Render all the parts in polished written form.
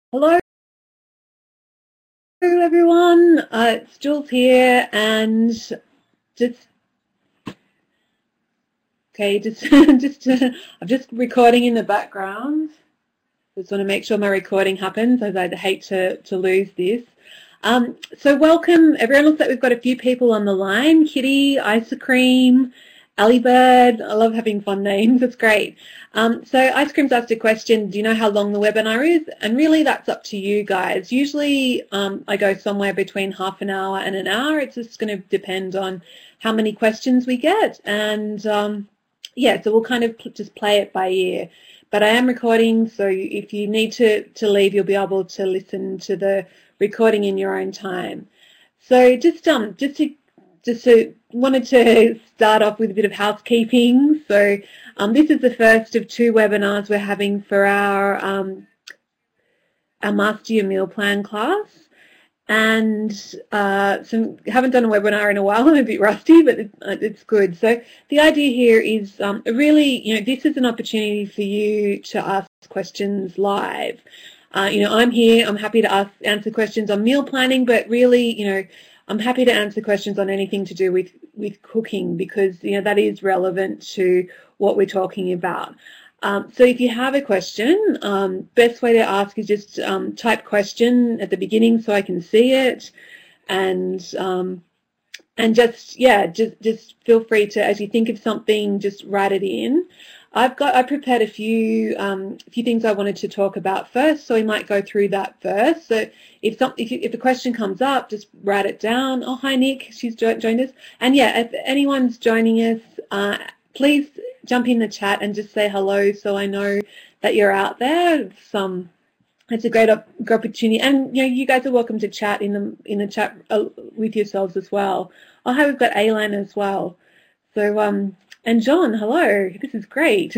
Hello everyone, it's Jules here, and just I'm just recording in the background. Just want to make sure my recording happens, as I'd hate to lose this. So welcome everyone. Looks like we've got a few people on the line. Kitty, Ice Cream, Ali Bird. I love having fun names. It's great. So Ice Cream's asked a question. Do you know how long the webinar is? And really, that's up to you guys. Usually, I go somewhere between half an hour and an hour. It's just going to depend on how many questions we get, and yeah, so we'll kind of just play it by ear. But I am recording, so if you need to leave, you'll be able to listen to the recording in your own time. So just wanted to start off with a bit of housekeeping. So this is the first of two webinars we're having for our Master Your Meal Plan class. And so haven't done a webinar in a while. I'm a bit rusty, but it's good. So the idea here is really, this is an opportunity for you to ask questions live. I'm here. I'm happy to answer questions on meal planning, but really, I'm happy to answer questions on anything to do with cooking, because that is relevant to what we're talking about. So if you have a question, best way to ask is just type question at the beginning so I can see it, and just feel free to, as you think of something, just write it in. I prepared a few things I wanted to talk about first, so we might go through that first. So if a question comes up, just write it down. Oh, hi Nick, she's joined us. And yeah, if anyone's joining us, please jump in the chat and just say hello, so I know that you're out there. It's a great opportunity, and you guys are welcome to chat in the chat with yourselves as well. Oh, hi, we've got Aileen as well. So and John, hello. This is great.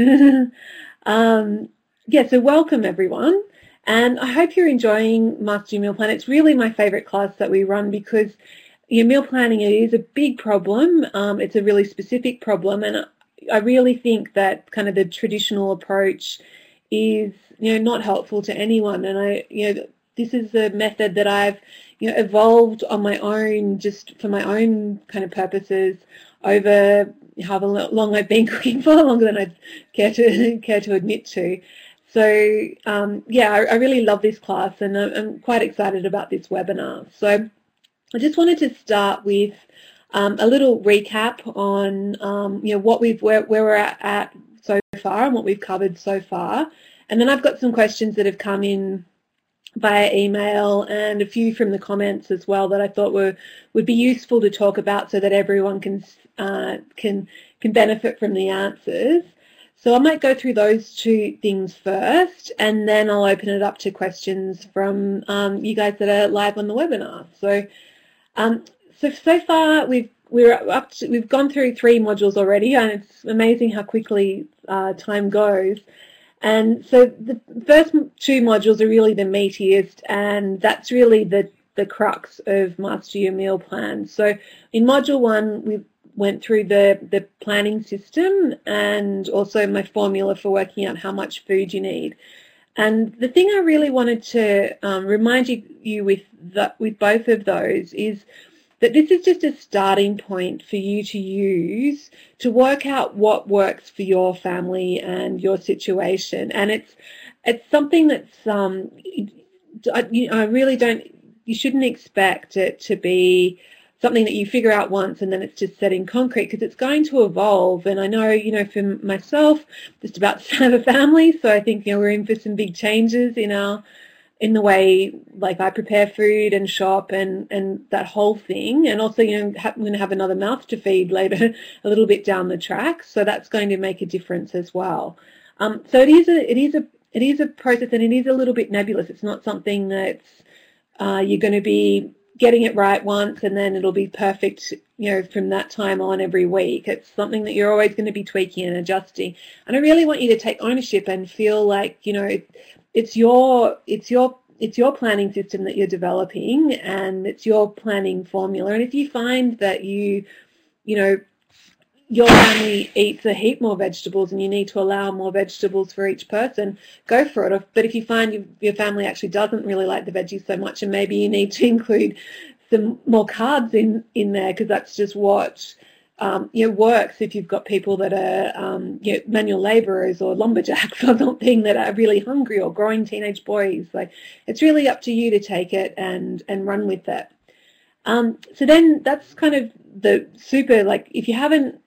Yeah, so welcome everyone, and I hope you're enjoying Master Your Meal Plan. It's really my favourite class that we run, because meal planning is a big problem. It's a really specific problem, and I really think that kind of the traditional approach is not helpful to anyone. And this is a method that I've evolved on my own, just for my own kind of purposes, over however long I've been cooking for, longer than I'd care to admit to. So yeah, I really love this class, and I'm quite excited about this webinar. So I just wanted to start with a little recap on where we're at so far and what we've covered so far, and then I've got some questions that have come in via email and a few from the comments as well that I thought would be useful to talk about, so that everyone can benefit from the answers. So I might go through those two things first, and then I'll open it up to questions from you guys that are live on the webinar. So far we've gone through 3 modules already, and it's amazing how quickly time goes. And so the first 2 modules are really the meatiest, and that's really the crux of Master Your Meal Plan. So in module 1, we went through the planning system, and also my formula for working out how much food you need. And the thing I really wanted to remind you with both of those is that this is just a starting point for you to use to work out what works for your family and your situation. And it's something that's you shouldn't expect it to be something that you figure out once and then it's just set in concrete, because it's going to evolve. And I know, for myself, just about to have a family, so I think we're in for some big changes in the way, like, I prepare food and shop and that whole thing. And also, I'm going to have another mouth to feed later, a little bit down the track. So that's going to make a difference as well. So it is a process, and it is a little bit nebulous. It's not something that's you're going to be getting it right once and then it'll be perfect, from that time on every week. It's something that you're always going to be tweaking and adjusting. And I really want you to take ownership and feel like, it's your planning system that you're developing, and it's your planning formula. And if you find that you your family eats a heap more vegetables and you need to allow more vegetables for each person, go for it. But if you find your family actually doesn't really like the veggies so much, and maybe you need to include some more carbs in there, because that's just what works if you've got people that are manual labourers or lumberjacks or something that are really hungry, or growing teenage boys. Like, it's really up to you to take it and run with it. So then that's kind of the super, like, if you haven't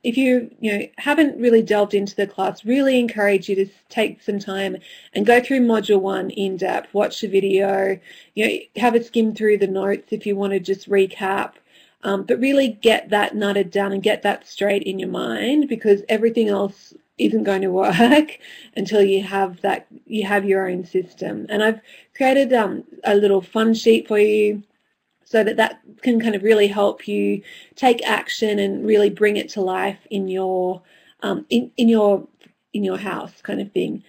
really delved into the class, really encourage you to take some time and go through module 1 in depth, watch the video, have a skim through the notes if you want to just recap, but really get that nutted down and get that straight in your mind, because everything else isn't going to work until you have your own system. And I've created a little fun sheet for you, so that can kind of really help you take action and really bring it to life in your in your house, kind of thing.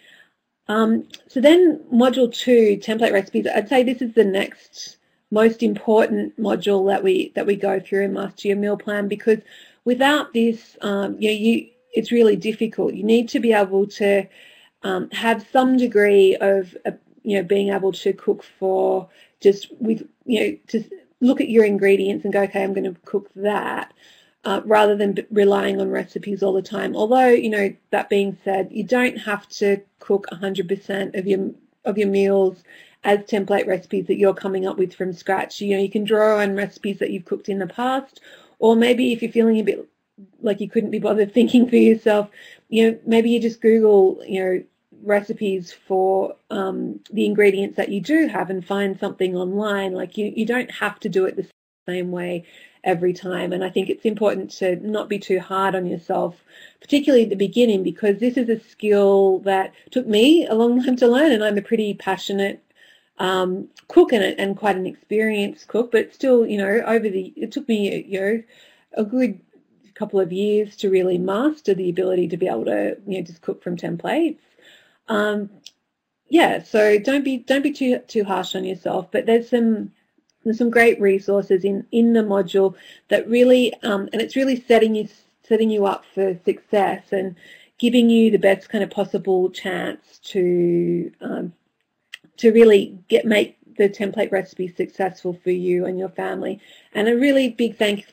So then module 2, template recipes. I'd say this is the next most important module that we go through and master your meal plan, because without this, it's really difficult. You need to be able to have some degree of being able to cook for just with just look at your ingredients and go, okay, I'm going to cook that, rather than relying on recipes all the time. Although, that being said, you don't have to cook 100% of your meals as template recipes that you're coming up with from scratch. You can draw on recipes that you've cooked in the past, or maybe if you're feeling a bit like you couldn't be bothered thinking for yourself, maybe you just Google, recipes for the ingredients that you do have and find something online. Like, you don't have to do it the same way every time. And I think it's important to not be too hard on yourself, particularly at the beginning, because this is a skill that took me a long time to learn, and I'm a pretty passionate cook and quite an experienced cook, but still, it took me a good couple of years to really master the ability to be able to just cook from templates. So don't be too harsh on yourself, but there's some great resources in the module that really and it's really setting you up for success and giving you the best kind of possible chance to really make the template recipe successful for you and your family. And a really big thank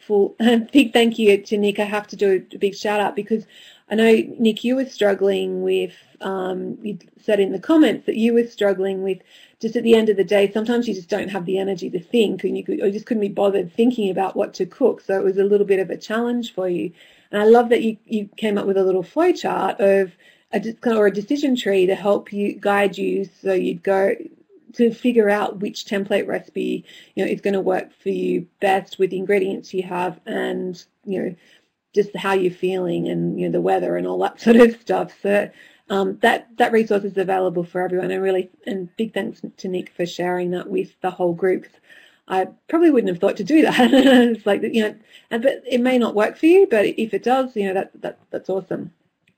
you to Nick. I have to do a big shout out, because I know, Nick, you were struggling with, you said in the comments that you were struggling with, just at the end of the day, sometimes you just don't have the energy to think, and you just couldn't be bothered thinking about what to cook. So it was a little bit of a challenge for you. And I love that you came up with a little flow chart of a decision tree to help you, guide you, so you'd go to figure out which template recipe is going to work for you best with the ingredients you have, and just how you're feeling, and the weather and all that sort of stuff. So that resource is available for everyone. And big thanks to Nick for sharing that with the whole group. I probably wouldn't have thought to do that. It's like, but it may not work for you, but if it does, that's awesome.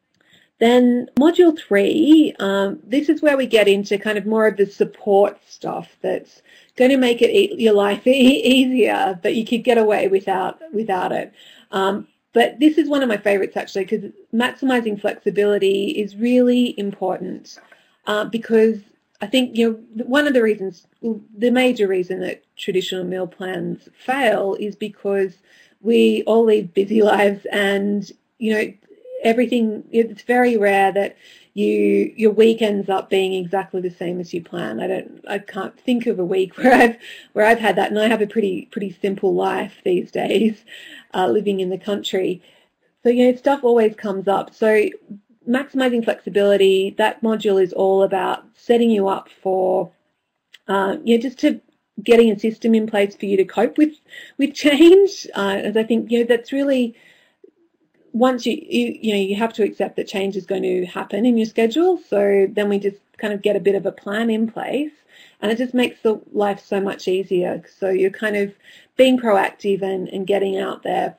Then module 3, this is where we get into kind of more of the support stuff that's going to make your life easier, but you could get away without it. But this is one of my favorites, actually, because maximizing flexibility is really important, because I think one of the reasons, the major reason that traditional meal plans fail is because we all lead busy lives, and everything. It's very rare that your week ends up being exactly the same as you plan. I can't think of a week where I've had that, and I have a pretty simple life these days, living in the country. So stuff always comes up. So maximizing flexibility, that module is all about setting you up for just to getting a system in place for you to cope with change. As I think that's really, once you have to accept that change is going to happen in your schedule. So then we just kind of get a bit of a plan in place, and it just makes the life so much easier. So you're kind of being proactive and getting out there,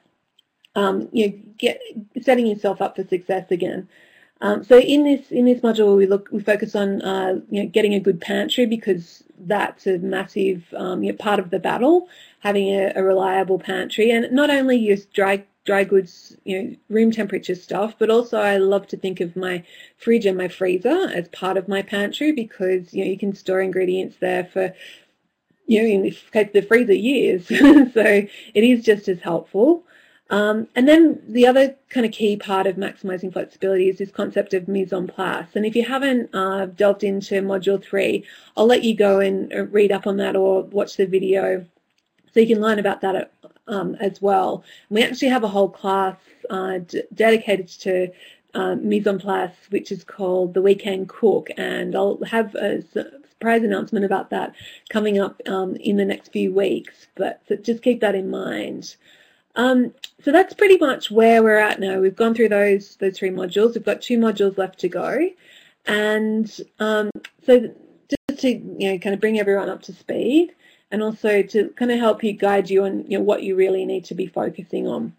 setting yourself up for success again. So in this module, we focus on getting a good pantry, because that's a massive part of the battle, having a reliable pantry. And not only your dry dry goods, room temperature stuff, but also I love to think of my fridge and my freezer as part of my pantry, because you can store ingredients there for in this case the freezer years. So it is just as helpful. And then the other kind of key part of maximising flexibility is this concept of mise en place. And if you haven't delved into Module 3, I'll let you go and read up on that or watch the video so you can learn about that as well. And we actually have a whole class dedicated to mise en place, which is called The Weekend Cook, and I'll have a surprise announcement about that coming up in the next few weeks, but so just keep that in mind. So that's pretty much where we're at now. We've gone through those 3 modules. We've got 2 modules left to go, and so just to kind of bring everyone up to speed, and also to kind of help you guide you on what you really need to be focusing on.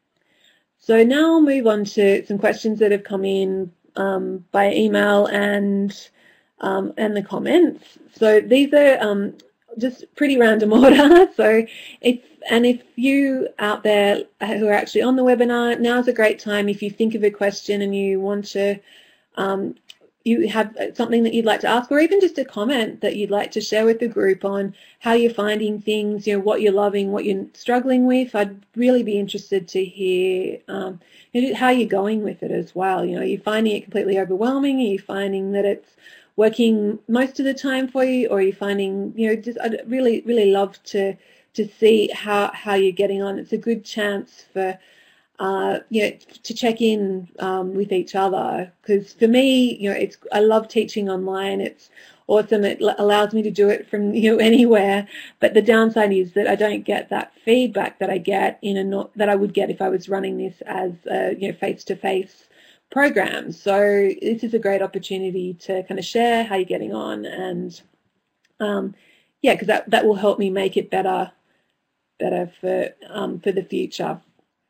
So now I'll move on to some questions that have come in by email and the comments. So these are just pretty random order. So if you out there who are actually on the webinar, now's a great time. If you think of a question and you want to, you have something that you'd like to ask, or even just a comment that you'd like to share with the group on how you're finding things, what you're loving, what you're struggling with, I'd really be interested to hear how you're going with it as well. Are you finding it completely overwhelming? Are you finding that it's working most of the time for you, or are you finding, just I'd really, really love to see how you're getting on. It's a good chance for to check in with each other, because for me, I love teaching online. It's awesome. It allows me to do it from anywhere. But the downside is that I don't get that feedback that I get that I would get if I was running this as face-to-face program. So this is a great opportunity to kind of share how you're getting on, and because that will help me make it better for the future.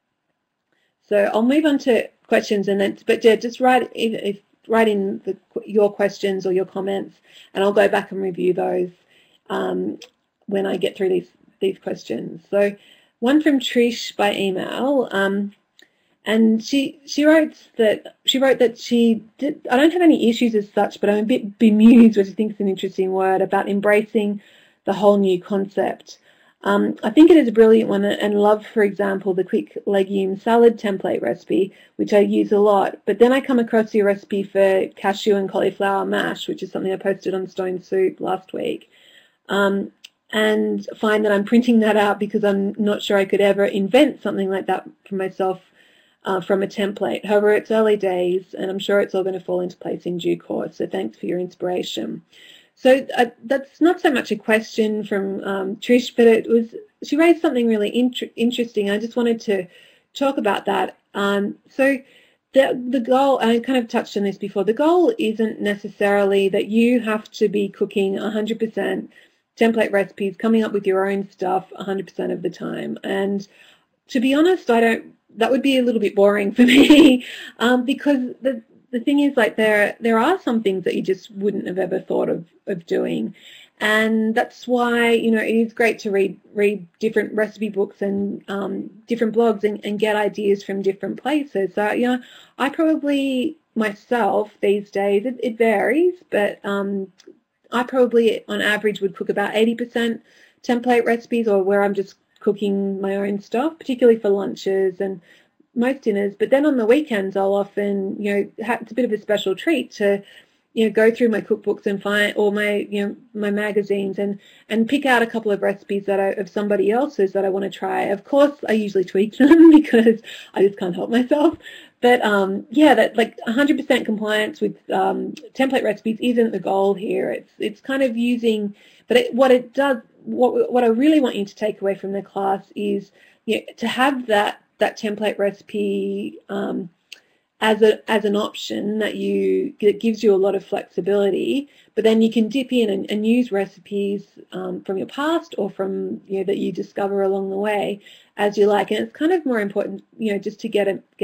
So I'll move on to questions, and then, but yeah, just write in your questions or your comments, and I'll go back and review those when I get through these questions. So one from Trish by email, and she wrote that she did. I don't have any issues as such, but I'm a bit bemused, which I think is an interesting word, about embracing the whole new concept. I think it is a brilliant one, and love, for example, the quick legume salad template recipe, which I use a lot. But then I come across your recipe for cashew and cauliflower mash, which is something I posted on Stone Soup last week, and find that I'm printing that out because I'm not sure I could ever invent something like that for myself from a template. However, it's early days, and I'm sure it's all going to fall into place in due course. So thanks for your inspiration. So that's not so much a question from Trish, but she raised something really interesting. I just wanted to talk about that. So the goal, I kind of touched on this before, the goal isn't necessarily that you have to be cooking 100% template recipes, coming up with your own stuff 100% of the time. And to be honest, that would be a little bit boring for me, because the thing is, like, there are some things that you just wouldn't have ever thought of doing, and that's why it is great to read different recipe books and different blogs and get ideas from different places. So I probably myself these days, it varies, but I probably on average would cook about 80% template recipes, or where I'm just cooking my own stuff, particularly for lunches and most dinners. But then on the weekends, I'll often, it's a bit of a special treat to, go through my cookbooks and find all my, my magazines and pick out a couple of recipes that are of somebody else's that I want to try. Of course, I usually tweak them because I just can't help myself. But that like 100% compliance with template recipes isn't the goal here. It's kind of using, but what I really want you to take away from the class is to have that template recipe as an option that gives you a lot of flexibility, but then you can dip in and use recipes from your past or from that you discover along the way as you like. And it's kind of more important just to get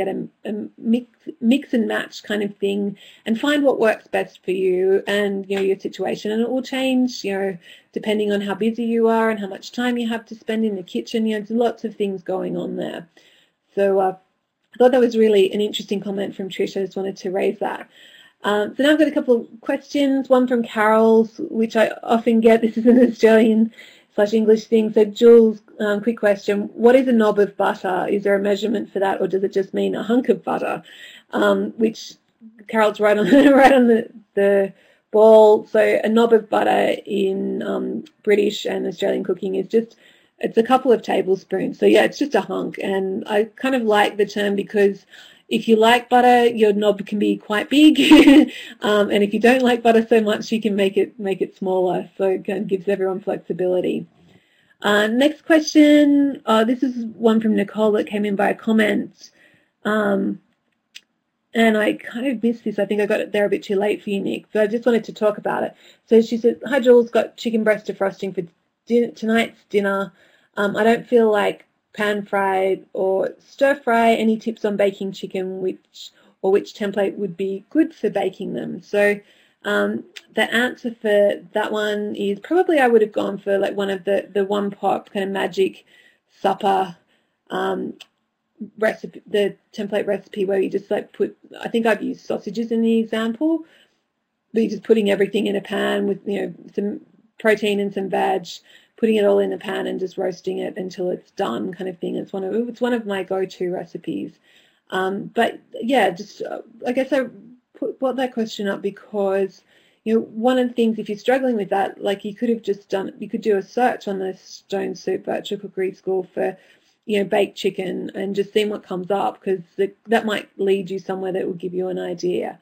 a mix and match kind of thing and find what works best for you and your situation. And it will change depending on how busy you are and how much time you have to spend in the kitchen. There's lots of things going on there. So I thought that was really an interesting comment from Trish. I just wanted to raise that. So now I've got a couple of questions, one from Carol's, which I often get. This is an Australian/English thing. So Jules, quick question. What is a knob of butter? Is there a measurement for that, or does it just mean a hunk of butter? Which Carol's right on, right on the ball. So a knob of butter in British and Australian cooking is just, it's a couple of tablespoons. So yeah, it's just a hunk. And I kind of like the term because if you like butter, your knob can be quite big, and if you don't like butter so much, you can make it smaller. So it kind of gives everyone flexibility. Next question. This is one from Nicole that came in by a comment, and I kind of missed this. I think I got it there a bit too late for you, Nick. So I just wanted to talk about it. So she said, "Hi Jules, got chicken breast defrosting for tonight's dinner. I don't feel like pan fried or stir fry. Any tips on baking chicken, which template would be good for baking them?" So the answer for that one is probably I would have gone for like one of the one pot kind of magic supper recipe, the template recipe where you just like put, I think I've used sausages in the example, but you're just putting everything in a pan with, you know, some protein and some veg, putting it all in a pan and just roasting it until it's done, kind of thing. It's one of my go-to recipes. But yeah, just I guess I brought that question up because, you know, one of the things, if you're struggling with that, like you could do a search on the Stone Soup Virtual Cookery School for, you know, baked chicken and just seeing what comes up, because that might lead you somewhere that will give you an idea.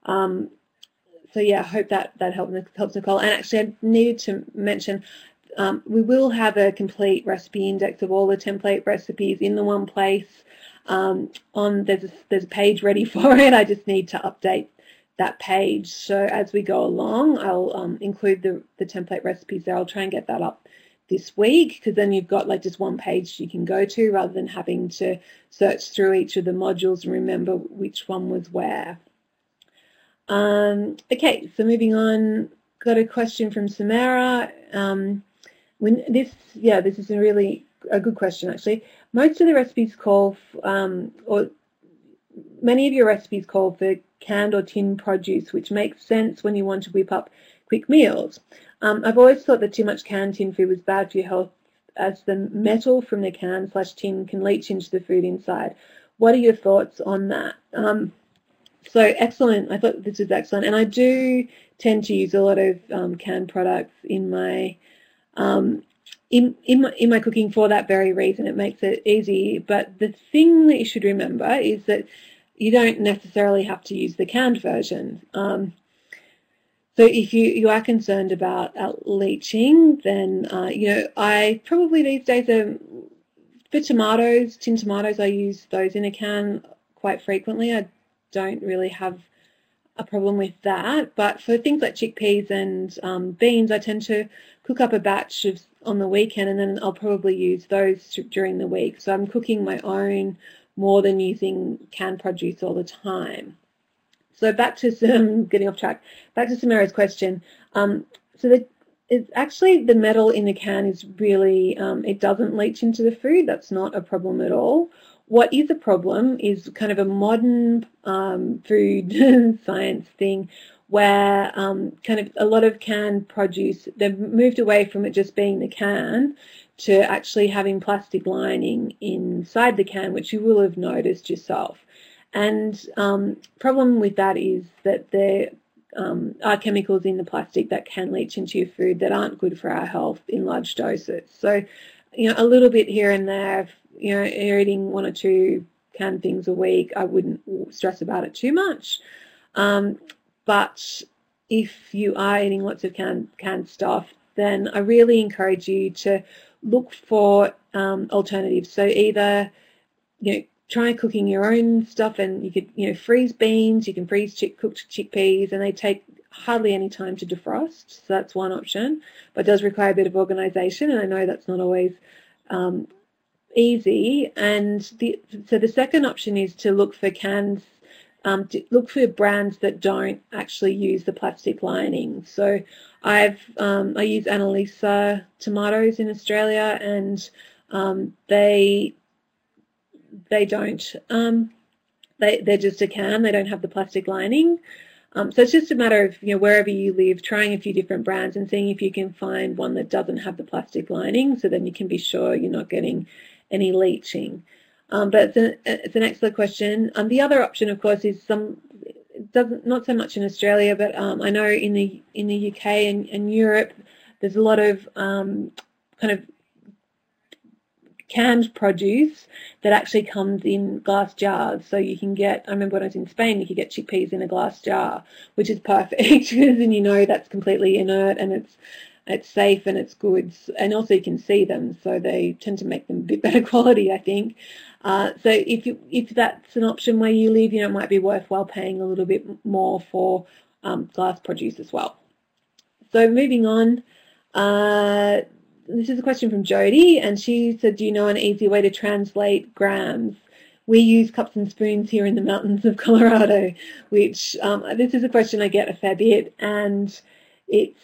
So yeah, I hope that helps Nicole. And actually, I needed to mention, we will have a complete recipe index of all the template recipes in the one place. There's a page ready for it. I just need to update that page. So as we go along, I'll include the template recipes there. I'll try and get that up this week, because then you've got like just one page you can go to rather than having to search through each of the modules and remember which one was where. Okay, so moving on, got a question from Samara. This is a really good question actually. Most of the recipes call, or many of your recipes call for canned or tin produce, which makes sense when you want to whip up quick meals. I've always thought that too much canned tin food was bad for your health, as the metal from the can/tin can leach into the food inside. What are your thoughts on that? So excellent. I thought this was excellent, and I do tend to use a lot of canned products in my in my cooking for that very reason. It makes it easy. But the thing that you should remember is that you don't necessarily have to use the canned version. So if you are concerned about leaching, then you know, I probably these days for tomatoes, tin tomatoes, I use those in a can quite frequently. I don't really have a problem with that, but for things like chickpeas and beans, I tend to cook up a batch on the weekend, and then I'll probably use those during the week. So I'm cooking my own more than using canned produce all the time. So back to getting off track. Back to Samara's question. It's actually the metal in the can is really, it doesn't leach into the food. That's not a problem at all. What is a problem is kind of a modern food science thing where kind of a lot of canned produce, they've moved away from it just being the can to actually having plastic lining inside the can, which you will have noticed yourself. And problem with that is that there are chemicals in the plastic that can leach into your food that aren't good for our health in large doses. So, you know, a little bit here and there, if, you know, you're eating 1 or 2 canned things a week, I wouldn't stress about it too much. But if you are eating lots of canned stuff, then I really encourage you to look for alternatives. So either, you know, try cooking your own stuff, and you could, you know, freeze beans, you can freeze cooked chickpeas, and they take hardly any time to defrost. So that's one option, but it does require a bit of organisation, and I know that's not always easy. And so the second option is to look for cans, to look for brands that don't actually use the plastic lining. So I use Annalisa tomatoes in Australia, and they don't. They're just a can. They don't have the plastic lining. So it's just a matter of, wherever you live, trying a few different brands and seeing if you can find one that doesn't have the plastic lining, so then you can be sure you're not getting any leaching. But it's an excellent question. The other option, of course, is not so much in Australia, but I know in the UK and Europe, there's a lot of kind of canned produce that actually comes in glass jars. So you can get, I remember when I was in Spain, you could get chickpeas in a glass jar, which is perfect because then that's completely inert and it's safe and it's good. And also you can see them, so they tend to make them a bit better quality, I think. So if that's an option where you live, it might be worthwhile paying a little bit more for glass produce as well. So moving on. This is a question from Jody, and she said, do you know an easy way to translate grams? We use cups and spoons here in the mountains of Colorado, which this is a question I get a fair bit, and it's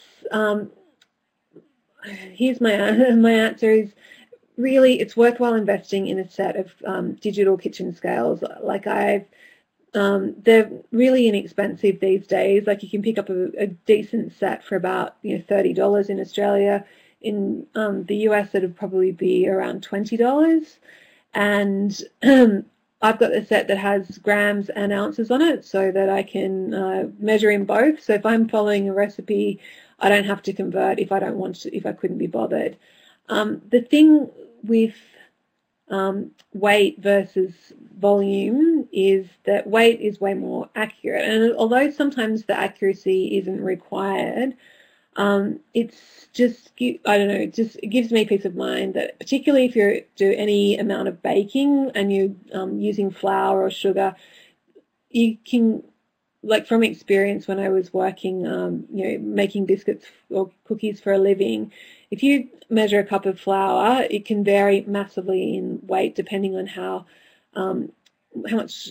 here's my answer is really it's worthwhile investing in a set of digital kitchen scales. Like they're really inexpensive these days. Like you can pick up a decent set for about $30 in Australia. In the US, it would probably be around $20. And I've got a set that has grams and ounces on it so that I can measure in both. So if I'm following a recipe, I don't have to convert if I don't want to, if I couldn't be bothered. The thing with weight versus volume is that weight is way more accurate. And although sometimes the accuracy isn't required, it's just, I don't know, it gives me peace of mind that particularly if you do any amount of baking and you're using flour or sugar, you can, like from experience when I was working, making biscuits or cookies for a living, if you measure a cup of flour, it can vary massively in weight depending on how much,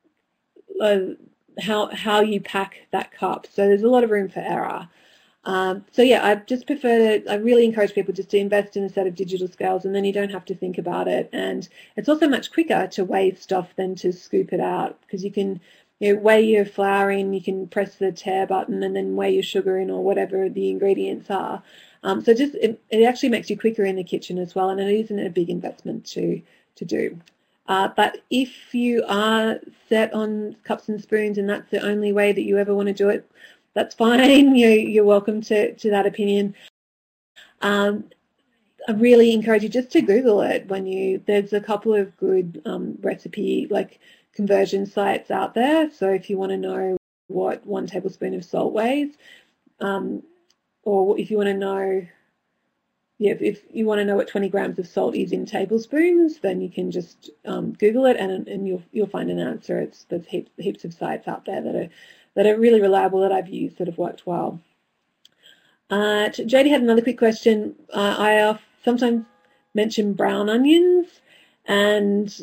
how you pack that cup. So there's a lot of room for error. So yeah, I really encourage people just to invest in a set of digital scales, and then you don't have to think about it. And it's also much quicker to weigh stuff than to scoop it out, because you can weigh your flour in, you can press the tare button and then weigh your sugar in or whatever the ingredients are. So it actually makes you quicker in the kitchen as well, and it isn't a big investment to do. But if you are set on cups and spoons and that's the only way that you ever want to do it, that's fine. You're welcome to that opinion. I really encourage you just to Google it there's a couple of good recipe conversion sites out there. So if you want to know what 1 tablespoon of salt weighs, or if you want to know, if you want to know what 20 grams of salt is in tablespoons, then you can just Google it and you'll find an answer. There's heaps of sites out there that are really reliable that I've used that have worked well. Jody had another quick question. I sometimes mention brown onions, and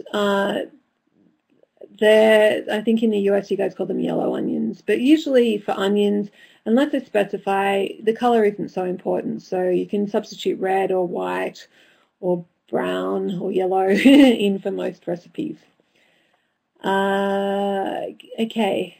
I think in the US you guys call them yellow onions, but usually for onions, unless they specify, the color isn't so important. So you can substitute red or white or brown or yellow in for most recipes. Okay.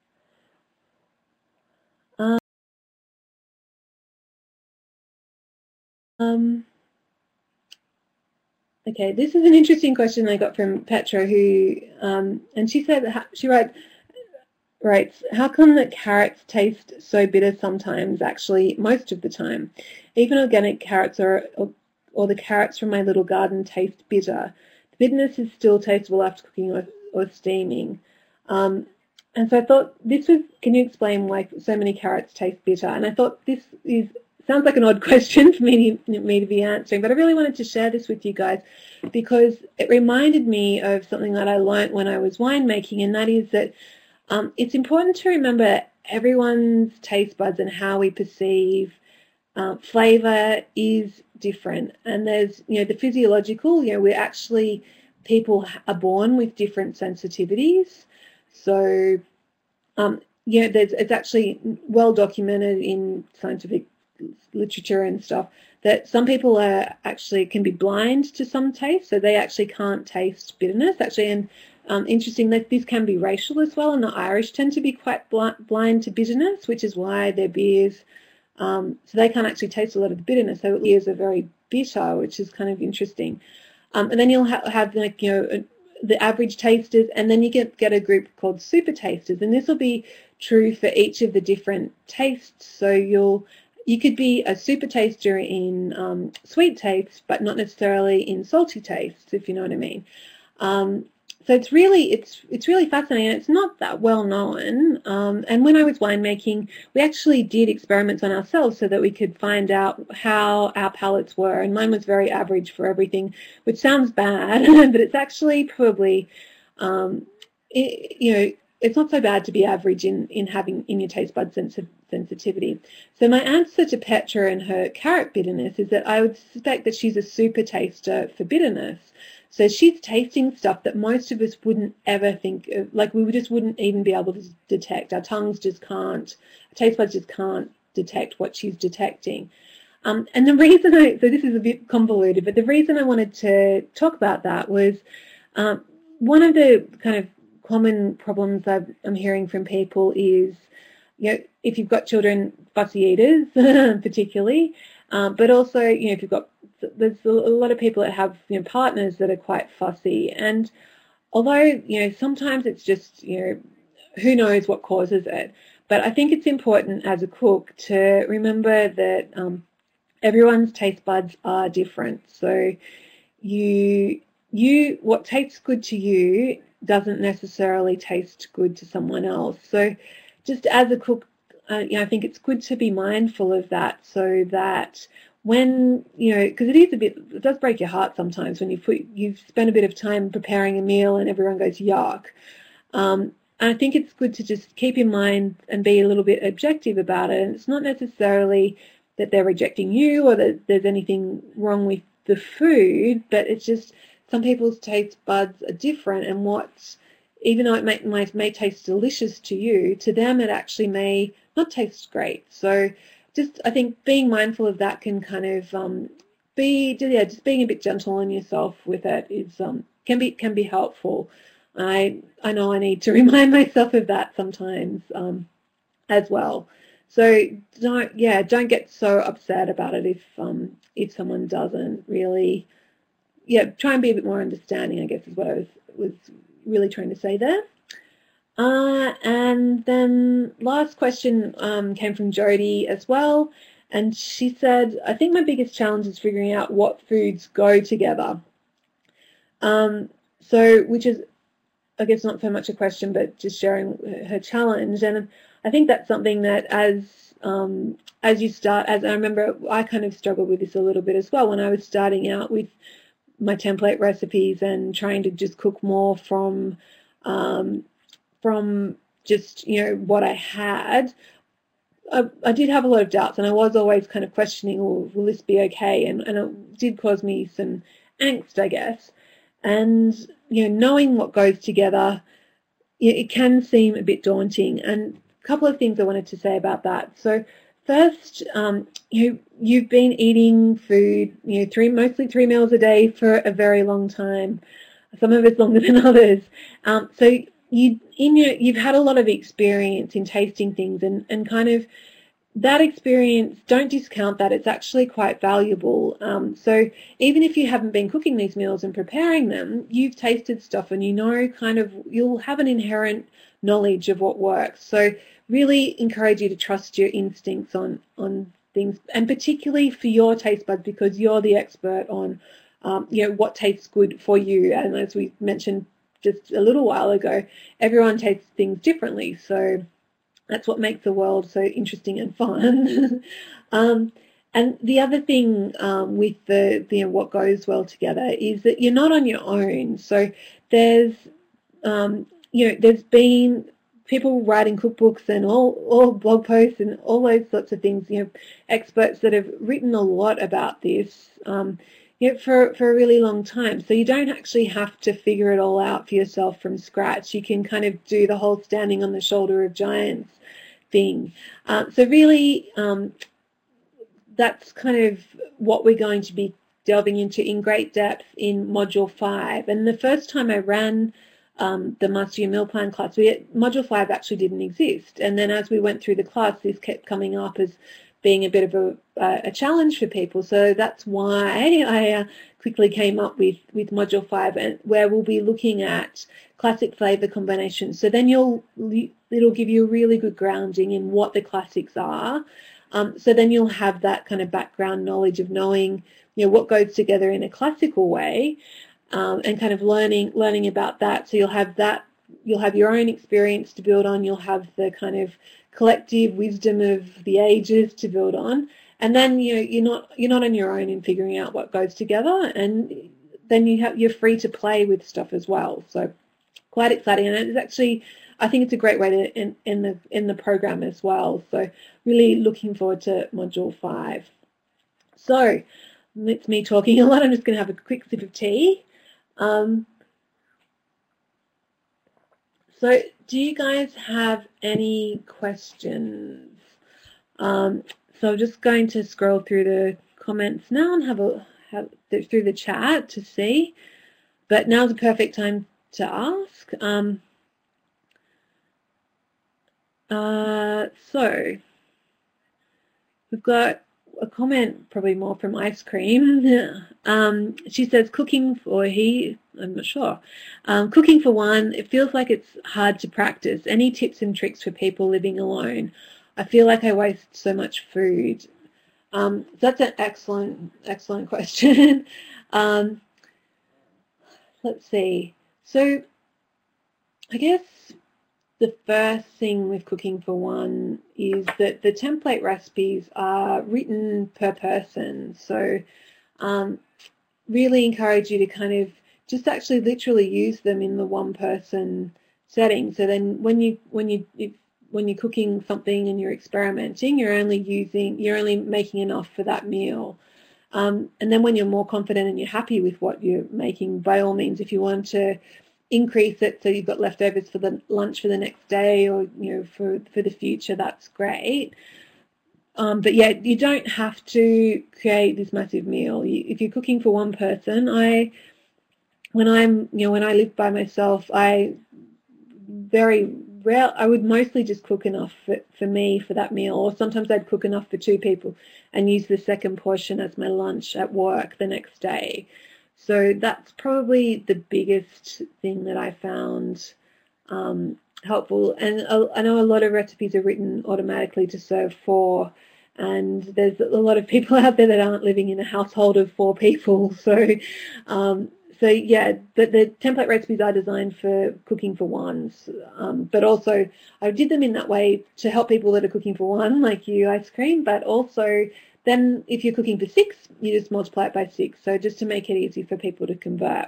Okay, this is an interesting question I got from Petra, who, and she said, she writes, how come that carrots taste so bitter sometimes, actually, most of the time? Even organic carrots or the carrots from my little garden taste bitter. The bitterness is still tasteable after cooking or steaming. And so I thought can you explain why so many carrots taste bitter? And I thought sounds like an odd question for me to be answering, but I really wanted to share this with you guys because it reminded me of something that I learnt when I was winemaking, and that is that it's important to remember everyone's taste buds and how we perceive flavour is different. And there's, the physiological, people are born with different sensitivities. So, it's actually well documented in scientific literature and stuff, that some people are actually can be blind to some taste, so they actually can't taste bitterness. Actually, and interesting that this can be racial as well, and the Irish tend to be quite blind to bitterness, which is why their beers, so they can't actually taste a lot of the bitterness. So beers are very bitter, which is kind of interesting. And then you'll have like, the average tasters, and then you get a group called super tasters, and this will be true for each of the different tastes. So you could be a super taster in sweet tastes, but not necessarily in salty tastes, if you know what I mean. So it's really fascinating. It's not that well known. And when I was winemaking, we actually did experiments on ourselves so that we could find out how our palates were. And mine was very average for everything, which sounds bad, but it's actually probably, it's not so bad to be average in having in your taste bud sensitivity. So my answer to Petra and her carrot bitterness is that I would suspect that she's a super taster for bitterness. So she's tasting stuff that most of us wouldn't ever think of, like we just wouldn't even be able to detect. Our tongues just can't, our taste buds just can't detect what she's detecting. And the reason so this is a bit convoluted, but the reason I wanted to talk about that was one of the kind of common problems I'm hearing from people is, if you've got children, fussy eaters particularly, but also, if you've got, there's a lot of people that have, partners that are quite fussy. And although, sometimes it's just, who knows what causes it. But I think it's important as a cook to remember that everyone's taste buds are different. So what tastes good to you doesn't necessarily taste good to someone else. So just as a cook, I think it's good to be mindful of that, so that when, because it does break your heart sometimes when you've spent a bit of time preparing a meal and everyone goes, yuck. And I think it's good to just keep in mind and be a little bit objective about it. And it's not necessarily that they're rejecting you or that there's anything wrong with the food, but it's just some people's taste buds are different, and even though it may taste delicious to you, to them it actually may not taste great. So I think being mindful of that can kind of just being a bit gentle on yourself with it is can be helpful. I know I need to remind myself of that sometimes as well. So don't get so upset about it if someone doesn't really. Try and be a bit more understanding, I guess, is what I was really trying to say there. And then last question came from Jody as well, and she said, I think my biggest challenge is figuring out what foods go together. So, which is, I guess, not so much a question, but just sharing her challenge. And I think that's something that as you start, as I remember, I kind of struggled with this a little bit as well when I was starting out with my template recipes and trying to just cook more from just, what I had. I did have a lot of doubts, and I was always kind of questioning, will this be okay? And it did cause me some angst, I guess. And, knowing what goes together, it can seem a bit daunting. And a couple of things I wanted to say about that. So first, you've been eating food, mostly 3 meals a day for a very long time. Some of it's longer than others. So you've had a lot of experience in tasting things, and kind of that experience, don't discount that. It's actually quite valuable. So even if you haven't been cooking these meals and preparing them, you've tasted stuff and you'll have an inherent knowledge of what works. So really encourage you to trust your instincts on things, and particularly for your taste buds, because you're the expert on what tastes good for you. And as we mentioned just a little while ago, everyone tastes things differently. So that's what makes the world so interesting and fun. And the other thing with the what goes well together is that you're not on your own. So there's been people writing cookbooks and all blog posts and all those sorts of things, experts that have written a lot about this for a really long time. So you don't actually have to figure it all out for yourself from scratch. You can kind of do the whole standing on the shoulder of giants thing. So really that's kind of what we're going to be delving into in great depth in Module 5. And the first time I ran the Master Your Meal Plan class, Module 5 actually didn't exist. And then as we went through the class, this kept coming up as being a bit of a challenge for people. So that's why I quickly came up with Module 5, and where we'll be looking at classic flavour combinations. So then it'll give you a really good grounding in what the classics are. So then you'll have that kind of background knowledge of knowing, what goes together in a classical way, and kind of learning about that. So you'll have your own experience to build on. You'll have the kind of collective wisdom of the ages to build on, and then you're not on your own in figuring out what goes together, and then you're free to play with stuff as well. So quite exciting, and it's actually, I think it's a great way to end the program as well. So really looking forward to Module 5. So it's me talking a lot. I'm just going to have a quick sip of tea. So do you guys have any questions? So I'm just going to scroll through the comments now and have through the chat to see. But now's the perfect time to ask. So we've got a comment, probably more from Ice Cream. She says, cooking for I'm not sure. Cooking for one, it feels like it's hard to practice. Any tips and tricks for people living alone? I feel like I waste so much food. So that's an excellent question. Let's see. So I guess the first thing with cooking for one is that the template recipes are written per person. So really encourage you to kind of just actually literally use them in the one person setting. So then when you're cooking something and you're experimenting, you're only making enough for that meal. And then when you're more confident and you're happy with what you're making, by all means, if you want to increase it so you've got leftovers for the lunch for the next day, or for the future, that's great. But yeah, you don't have to create this massive meal. If you're cooking for one person, when I live by myself, I would mostly just cook enough for me for that meal, or sometimes I'd cook enough for 2 people and use the second portion as my lunch at work the next day. So that's probably the biggest thing that I found helpful. And I know a lot of recipes are written automatically to serve 4, and there's a lot of people out there that aren't living in a household of 4 people. So yeah, but the template recipes are designed for cooking for ones. But also I did them in that way to help people that are cooking for 1, like you, Ice Cream, but also then if you're cooking for 6, you just multiply it by 6. So just to make it easy for people to convert.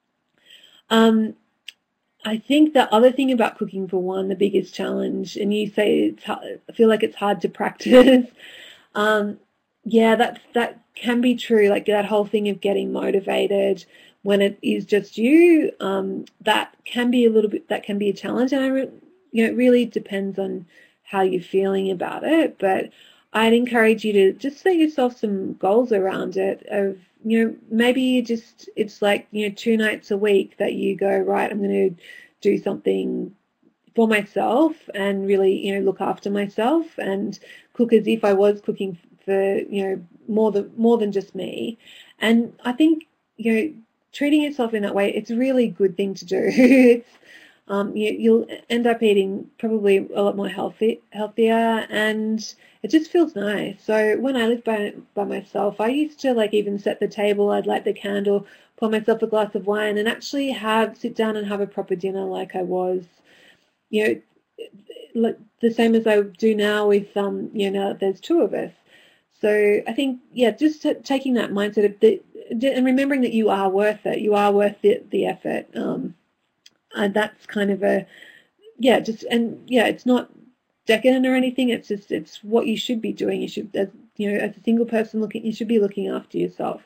I think the other thing about cooking for 1, the biggest challenge, and you say I feel like it's hard to practice. Yeah, that can be true. Like that whole thing of getting motivated when it is just you, that can be a challenge. And it really depends on how you're feeling about it. But I'd encourage you to just set yourself some goals around it of, maybe it's like, 2 nights a week that you go, right, I'm going to do something for myself and really, look after myself and cook as if I was cooking for, more than just me. And I think, treating yourself in that way, it's a really good thing to do. It's, you'll end up eating probably a lot more healthier, and it just feels nice. So when I lived by myself, I used to even set the table. I'd light the candle, pour myself a glass of wine, and actually sit down and have a proper dinner like I was, like the same as I do now with now that there's 2 of us. So I think, yeah, just taking that mindset of and remembering that you are worth it. You are worth the effort. And that's kind of it's not decadent or anything. It's what you should be doing. You should, as a single person you should be looking after yourself.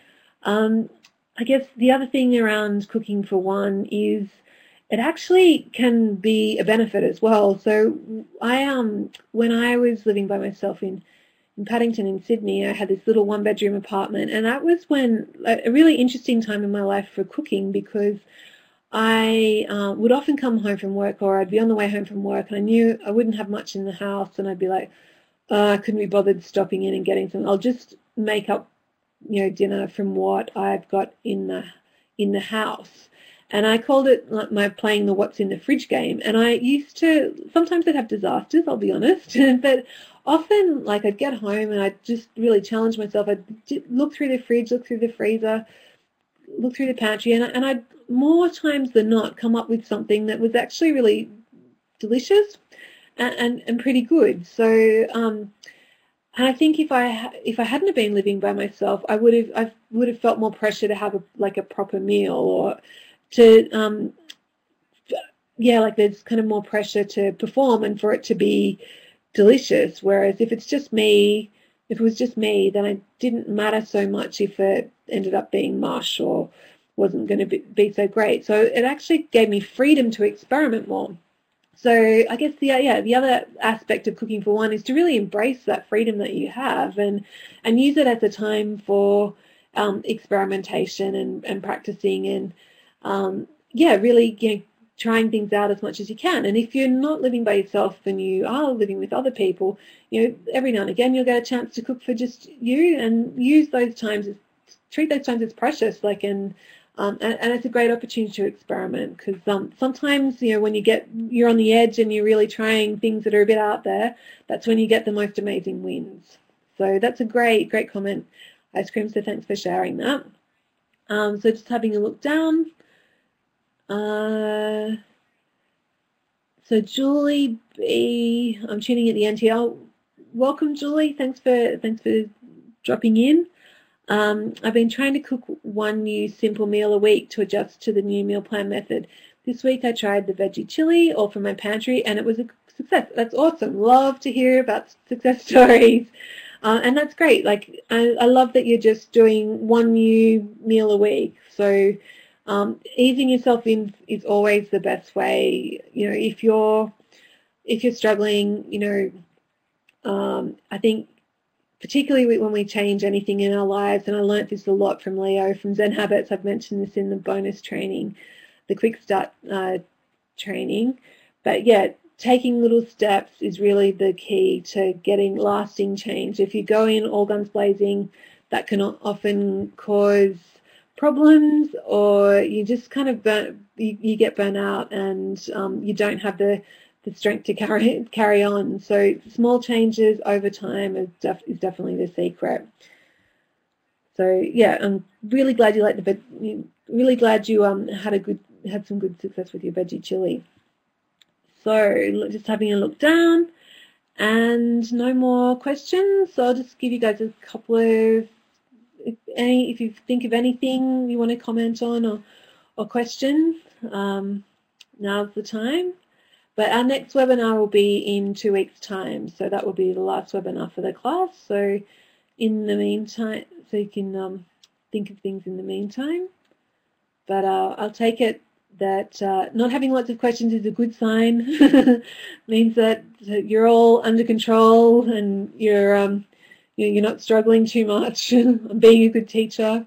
I guess the other thing around cooking for 1 is it actually can be a benefit as well. So when I was living by myself in in Paddington in Sydney, I had this little one-bedroom apartment, and that was when a really interesting time in my life for cooking, because I would often come home from work, or I'd be on the way home from work, and I knew I wouldn't have much in the house, and I'd be like, I couldn't be bothered stopping in and getting some. I'll just make up, dinner from what I've got in the house. And I called it like my playing the what's in the fridge game. And I used to, sometimes I'd have disasters, I'll be honest, but often like I'd get home and I'd just really challenge myself. I'd look through the fridge, look through the freezer, look through the pantry, and I'd more times than not come up with something that was actually really delicious and pretty good. So and I think if I hadn't have been living by myself, I would have felt more pressure to have a proper meal, or to like there's kind of more pressure to perform and for it to be delicious. Whereas if it was just me, then it didn't matter so much if it ended up being mush or wasn't going to be so great. So it actually gave me freedom to experiment more. So I guess the other aspect of cooking for one is to really embrace that freedom that you have and use it as a time for experimentation and practicing and really trying things out as much as you can. And if you're not living by yourself and you are living with other people, every now and again you'll get a chance to cook for just you, and treat those times as precious, and it's a great opportunity to experiment, because sometimes when you're on the edge and you're really trying things that are a bit out there, that's when you get the most amazing wins. So that's a great comment, Ice Cream. So thanks for sharing that. So just having a look down. So Julie B, I'm tuning at the NTL. Welcome, Julie. Thanks for dropping in. I've been trying to cook one new simple meal a week to adjust to the new meal plan method. This week I tried the veggie chili, all from my pantry, and it was a success. That's awesome. Love to hear about success stories. And that's great. Like, I love that you're just doing one new meal a week. So easing yourself in is always the best way. If you're struggling, I think particularly when we change anything in our lives, and I learnt this a lot from Leo from Zen Habits. I've mentioned this in the bonus training, the Quick Start training. But yeah, taking little steps is really the key to getting lasting change. If you go in all guns blazing, that can often cause problems, or you just kind of you get burnt out, and you don't have the strength to carry on. So small changes over time is definitely the secret. So yeah, I'm really glad you liked really glad you had some good success with your veggie chili. So just having a look down, and no more questions. So I'll just give you guys a couple of, if you think of anything you want to comment on or question, now's the time. But our next webinar will be in 2 weeks' time, so that will be the last webinar for the class. So in the meantime, so you can think of things in the meantime. But I'll take it that not having lots of questions is a good sign. Means that you're all under control and you're not struggling too much. I'm being a good teacher.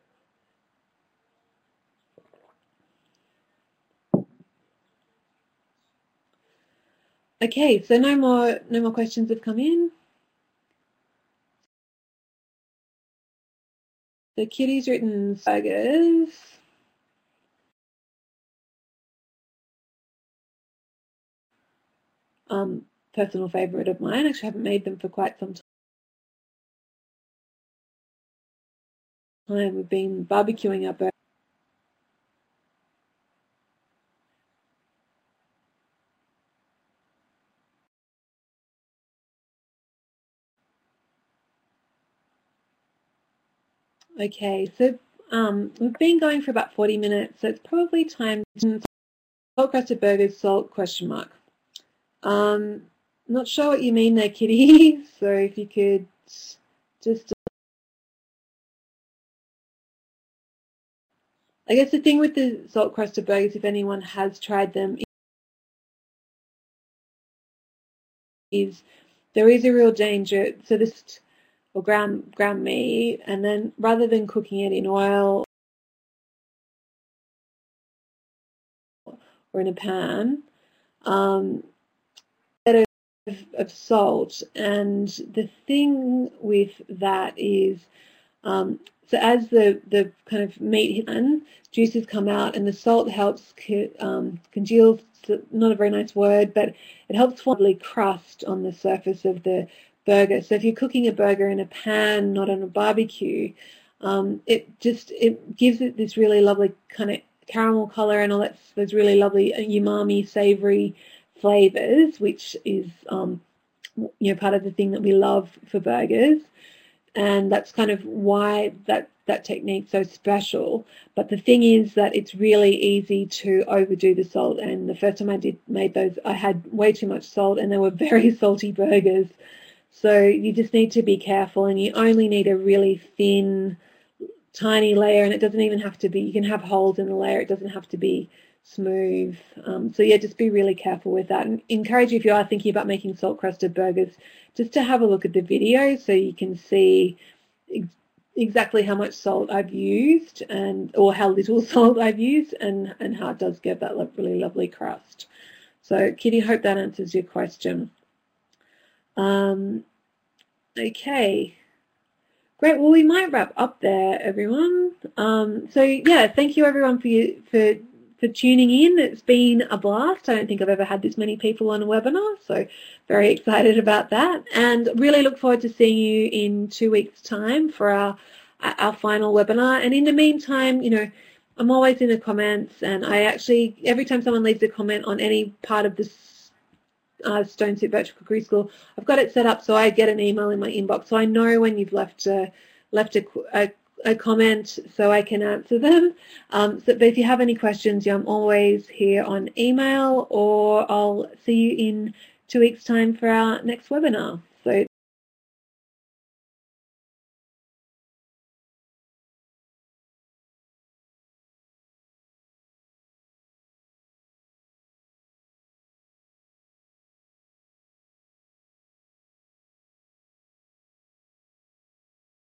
Okay, so no more questions have come in. So Kitty's written burgers. Personal favourite of mine. Actually, I haven't made them for quite some time. We've been barbecuing our burgers. Okay, so we've been going for about 40 minutes, so it's probably time to salt crusted burgers, salt ? Not sure what you mean there, Kitty. So if you could just, I guess the thing with the salt crusted burgers, if anyone has tried them, is there is a real danger. So this, or ground meat, and then rather than cooking it in oil or in a pan, of salt. And the thing with that is, so as the kind of meat juices come out, and the salt helps congeal, not a very nice word, but it helps form a crust on the surface of the burger. So if you're cooking a burger in a pan, not on a barbecue, it gives it this really lovely kind of caramel color and all those really lovely umami, savory flavors, which is part of the thing that we love for burgers. And that's kind of why that technique's so special. But the thing is that it's really easy to overdo the salt. And the first time I made those, I had way too much salt, and they were very salty burgers. So you just need to be careful, and you only need a really thin, tiny layer, and it doesn't even have to be, you can have holes in the layer, it doesn't have to be smooth. So yeah, just be really careful with that, and encourage you, if you are thinking about making salt crusted burgers, just to have a look at the video so you can see exactly how much salt I've used, or how little salt I've used, and how it does give that really lovely crust. So Kitty, hope that answers your question. Okay, great. Well, we might wrap up there, everyone. So yeah, thank you everyone for tuning in. It's been a blast. I don't think I've ever had this many people on a webinar, so very excited about that, and really look forward to seeing you in 2 weeks' time for our final webinar. And in the meantime, I'm always in the comments, and I actually, every time someone leaves a comment on any part of this Stone Soup Virtual Cookery School, I've got it set up so I get an email in my inbox, so I know when you've left a comment, so I can answer them. But if you have any questions, I'm always here on email, or I'll see you in 2 weeks' time for our next webinar. So